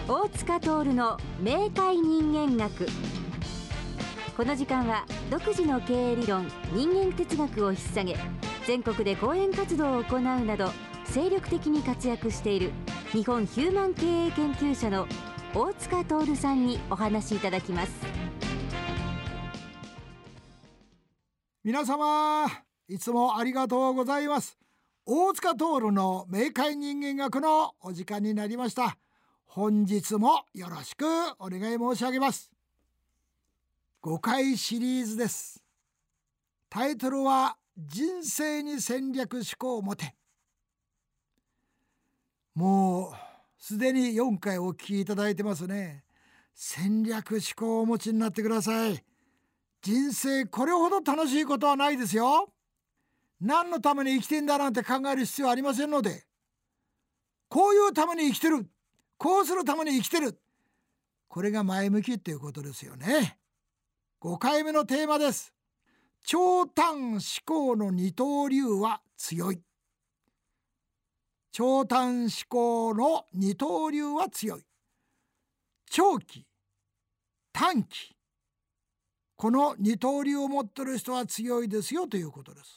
大塚徹の明快人間学。この時間は独自の経営理論、人間哲学を引っ提げ、全国で講演活動を行うなど精力的に活躍している日本ヒューマン経営研究者の大塚徹さんにお話しいただきます。 皆様、いつもありがとうございます。大塚徹の明快人間学のお時間になりました。本日もよろしくお願い申し上げます。5回シリーズです。タイトルは人生に戦略思考を持て。もうすでに4回お聞きいただいてますね。戦略思考をお持ちになってください。人生これほど楽しいことはないですよ。何のために生きてんだなんて考える必要はありませんので、こういうために生きてる、こうするために生きてる、これが前向きっていうことですよね。5回目のテーマです。長短思考の二刀流は強い。長短思考の二刀流は強い。長期、短期、この二刀流を持っている人は強いですよということです。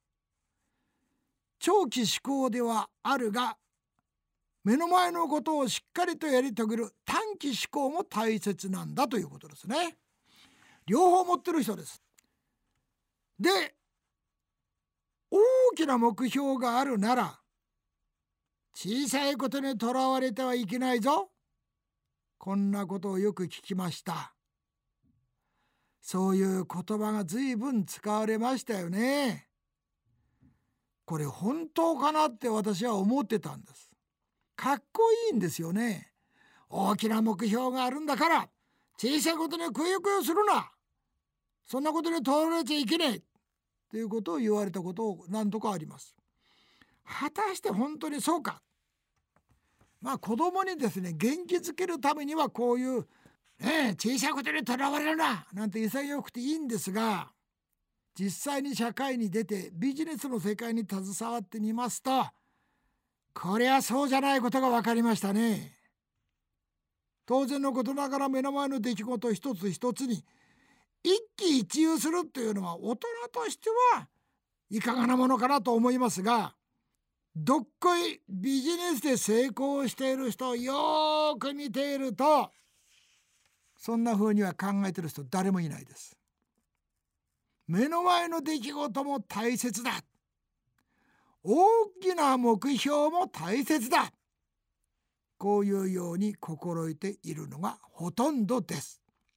長期思考ではあるが、目の前のことをしっかりとやり遂げる短期思考も大切なんだということですね。両方持っている人です。で、大きな目標があるなら、小さいことにとらわれてはいけないぞ。こんなことをよく聞きました。そういう言葉が随分使われましたよね。これ本当かなって私は思ってたんです。かっこいいんですよね。大きな目標があるんだから小さいことにくよくよするな、そんなことにとらわれちゃいけないということを言われたことを何とかあります。果たして本当にそうか。子供にですね、元気づけるためにはこういう、小さいことにとらわれるななんて潔くていいんですが、実際に社会に出てビジネスの世界に携わってみますと、これはそうじゃないことが分かりましたね。当然のことながら目の前の出来事一つ一つに一喜一憂するというのは大人としてはいかがなものかなと思いますが、どっこいビジネスで成功している人をよーく見ていると、そんな風には考えている人誰もいないです。目の前の出来事も大切だ。大きな目標も大切だ。こういうように心得ているのがほとんどです。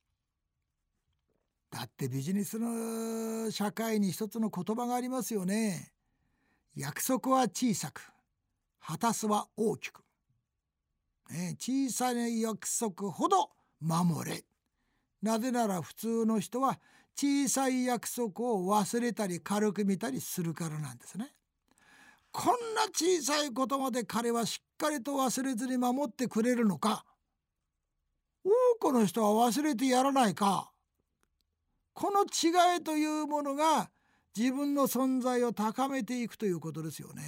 だってビジネスの社会に一つの言葉がありますよね。約束は小さく、果たすは大きく。小さい約束ほど守れ。なぜなら普通の人は小さい約束を忘れたり軽く見たりするからなんですね。こんな小さいことまで彼はしっかりと忘れずに守ってくれるのか、多くの人は忘れてやらないか。この違いというものが自分の存在を高めていくということですよね。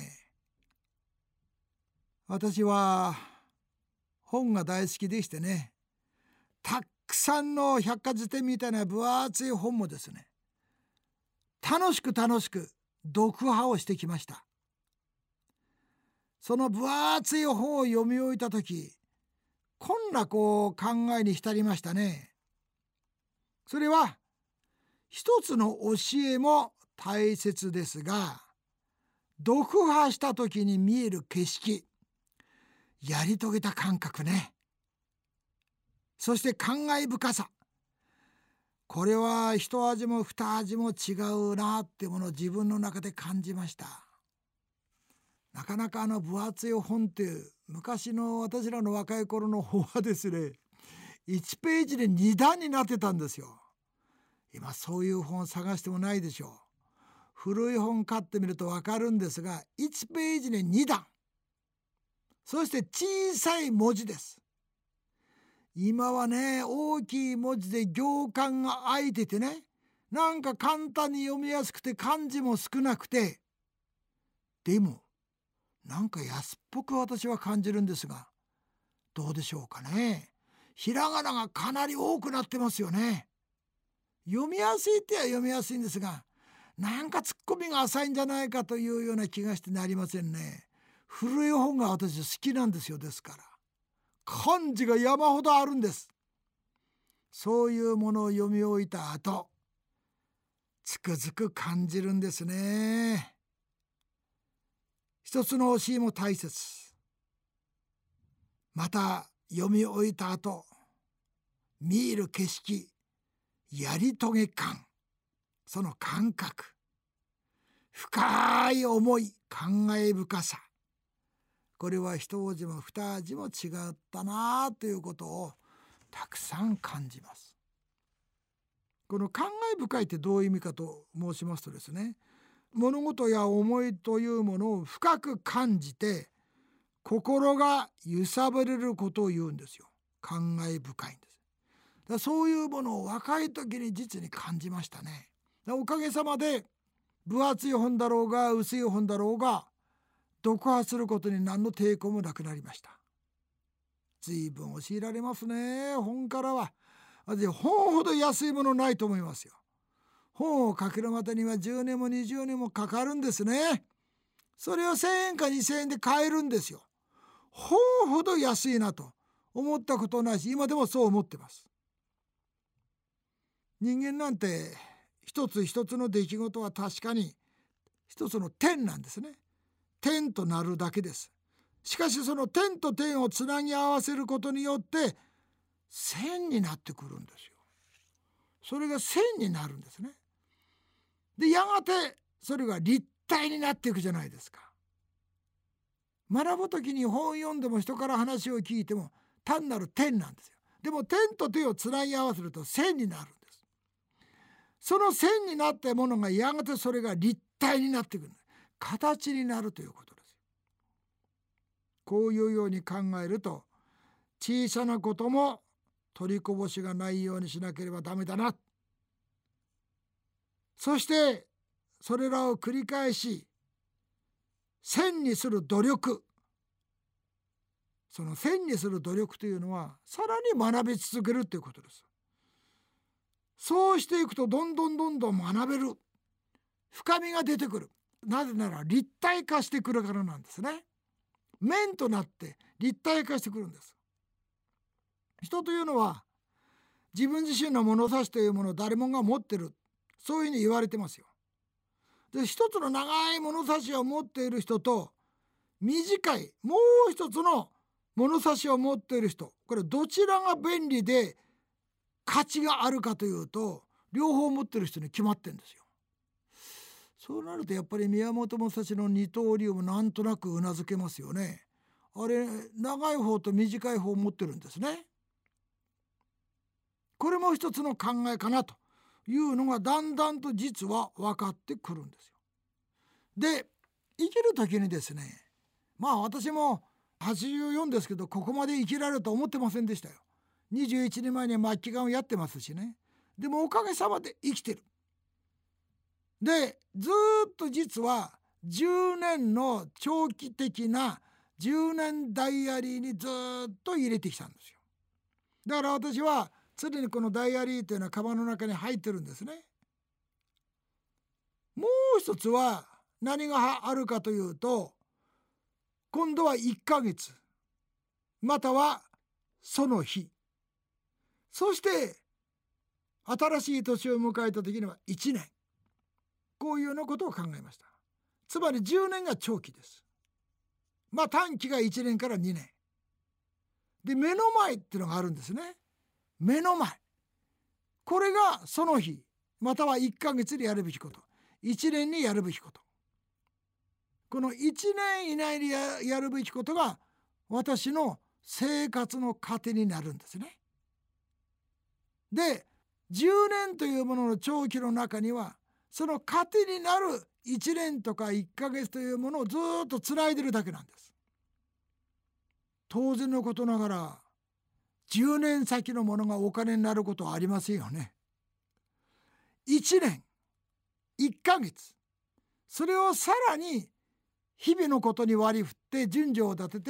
私は本が大好きでしてね、たくさんの百科事典みたいな分厚い本もですね、楽しく読破をしてきました。その分厚い本を読み終えたとき、こんな考えに浸りましたね。それは一つの教えも大切ですが、読破したときに見える景色、やり遂げた感覚ね、そして感慨深さ、これは一味も二味も違うなってものを自分の中で感じました。なかなか分厚い本って、昔の私らの若い頃の本はですね、1ページで2段になってたんですよ。今そういう本探してもないでしょう。古い本買ってみると分かるんですが、1ページで2段、そして小さい文字です。今はね、大きい文字で行間が空いててね、なんか簡単に読みやすくて漢字も少なくて、でもなんか安っぽく私は感じるんですが、 どうでしょうかね。ひらがながかなり多くなってますよね。読みやすいっては読みやすいんですが、なんかツッコミが浅いんじゃないかというような気がしてなりませんね。古い本が私好きなんですよ。ですから漢字が山ほどあるんです。そういうものを読み終えた後、つくづく感じるんですね。一つの教えも大切。また読み終えた後、見る景色、やり遂げ感、その感覚、深い思い、考え深さ、これは一味も二味も違ったなということをたくさん感じます。この感慨深いってどういう意味かと申しますとですね、物事や思いというものを深く感じて心が揺さぶれることを言うんですよ。感慨深いんです。だからそういうものを若い時に実に感じましたね。おかげさまで分厚い本だろうが薄い本だろうが読破することに何の抵抗もなくなりました。随分教えられますね、本からは。本ほど安いものないと思いますよ。本を書けるまでには10年も20年もかかるんですね。それを1000円か2000円で買えるんですよ。本ほど安いなと思ったことないし、今でもそう思ってます。人間なんて一つ一つの出来事は確かに一つの点なんですね。点となるだけです。しかしその点と点をつなぎ合わせることによって線になってくるんですよ。それが線になるんですね。でやがてそれが立体になっていくじゃないですか。学ぶときに本を読んでも人から話を聞いても単なる点なんですよ。でも点と点をつなぎ合わせると線になるんです。その線になったものがやがてそれが立体になってくる、形になるということです。こういうように考えると、小さなことも取りこぼしがないようにしなければダメだな。そしてそれらを繰り返し線にする努力、その線にする努力というのはさらに学び続けるということです。そうしていくとどんどん学べる、深みが出てくる。なぜなら立体化してくるからなんですね。面となって立体化してくるんです。人というのは自分自身の物差しというものを誰もが持ってる、そういうふうに言われてますよ。で、一つの長い物差しを持っている人と短いもう一つの物差しを持っている人、これどちらが便利で価値があるかというと、両方持っている人に決まってるんですよ。そうなるとやっぱり宮本武蔵の二刀流もなんとなくうなずけますよね。あれ長い方と短い方を持ってるんですね。これも一つの考えかなというのがだんだんと実は分かってくるんですよ。で、生きる時にですね、私も84ですけど、ここまで生きられると思ってませんでしたよ。21年前に末期がんをやってますしね。でもおかげさまで生きてる。で、ずっと実は10年の長期的な10年ダイアリーにずっと入れてきたんですよ。だから私は常にこのダイアリーというのはカバンの中に入ってるんですね。もう一つは何があるかというと、今度は1ヶ月またはその日、そして新しい年を迎えた時には1年、こういうようなことを考えました。つまり10年が長期です。短期が1年から2年で、目の前っていうのがあるんですね。目の前、これがその日または1ヶ月でやるべきこと、1年にやるべきこと、この1年以内に やるべきことが私の生活の糧になるんですね。で、10年というものの長期の中にはその糧になる1年とか1ヶ月というものをずっとつないでるだけなんです。当然のことながら10年先のものがお金になることはありませんよね。1年1ヶ月、それをさらに日々のことに割り振って順序を立てて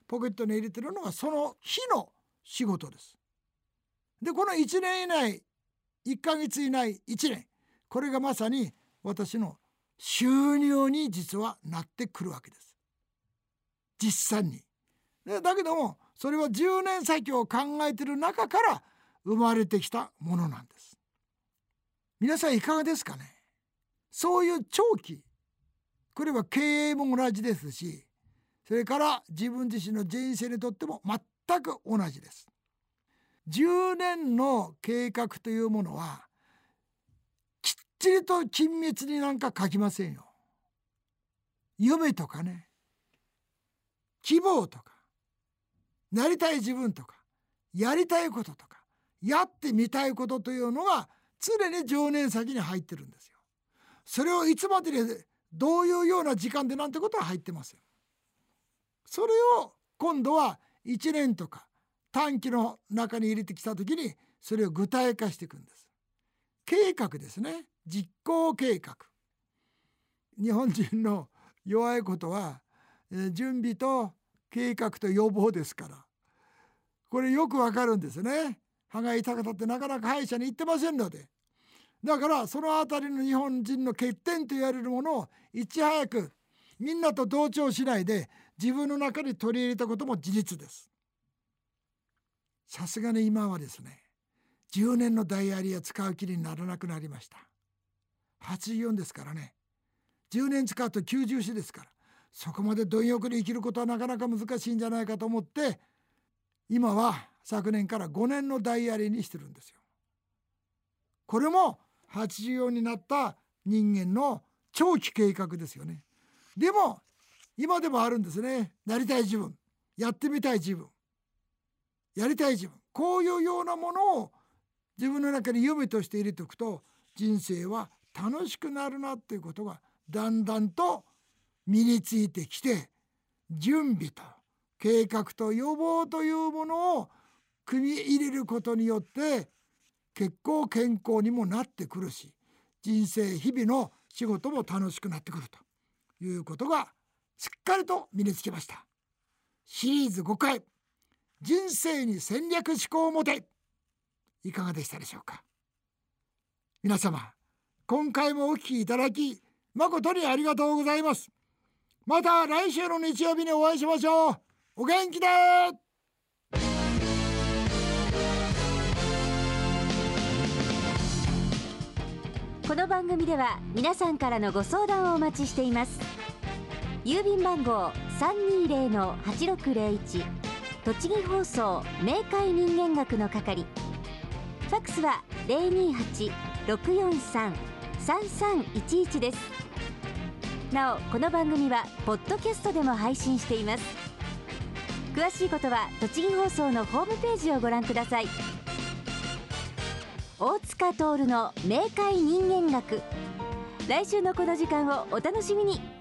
ポケットに入れてるのがその日の仕事です。でこの1年以内、1ヶ月以内、1年、これがまさに私の収入に実はなってくるわけです、実際に。だけどもそれは10年先を考えている中から生まれてきたものなんです。皆さんいかがですかね。そういう長期、これは経営も同じですし、それから自分自身の人生にとっても全く同じです。10年の計画というものはきっちりと緊密になんか書きませんよ。夢とかね、希望とか、なりたい自分とか、やりたいこととか、やってみたいことというのが常に10年先に入ってるんですよ。それをいつまででどういうような時間でなんてことは入ってません。それを今度は1年とか短期の中に入れてきたときにそれを具体化していくんです。計画ですね。実行計画。日本人の弱いことは準備と計画と予防ですから、これよくわかるんですね。歯が痛くたってなかなか歯医者に行ってませんので、だからそのあたりの日本人の欠点と言われるものをいち早くみんなと同調しないで自分の中に取り入れたことも事実です。さすがに今はですね、10年のダイアリーは使う気にならなくなりました。84ですからね。10年使うと94ですから、そこまで貪欲に生きることはなかなか難しいんじゃないかと思って、今は昨年から5年のダイアリーにしてるんですよ。これも84になった人間の長期計画ですよね。でも今でもあるんですね。なりたい自分、やってみたい自分、やりたい自分、こういうようなものを自分の中に夢として入れておくと、人生は楽しくなるなっていうことがだんだんと身についてきて、準備と計画と予防というものを組み入れることによって結構健康にもなってくるし、人生日々の仕事も楽しくなってくるということがしっかりと身につきました。シリーズ5回、人生に戦略思考を持て、いかがでしたでしょうか。皆様、今回もお聞きいただき誠にありがとうございます。また来週の日曜日にお会いしましょう。お元気で。 この番組では皆さんからのご相談をお待ちしています。郵便番号 320-8601 栃木放送明快人間学の係。ファックスは 028-643-3311 です。なおこの番組はポッドキャストでも配信しています。詳しいことは栃木放送のホームページをご覧ください。大塚徹の明快人間学、来週のこの時間をお楽しみに。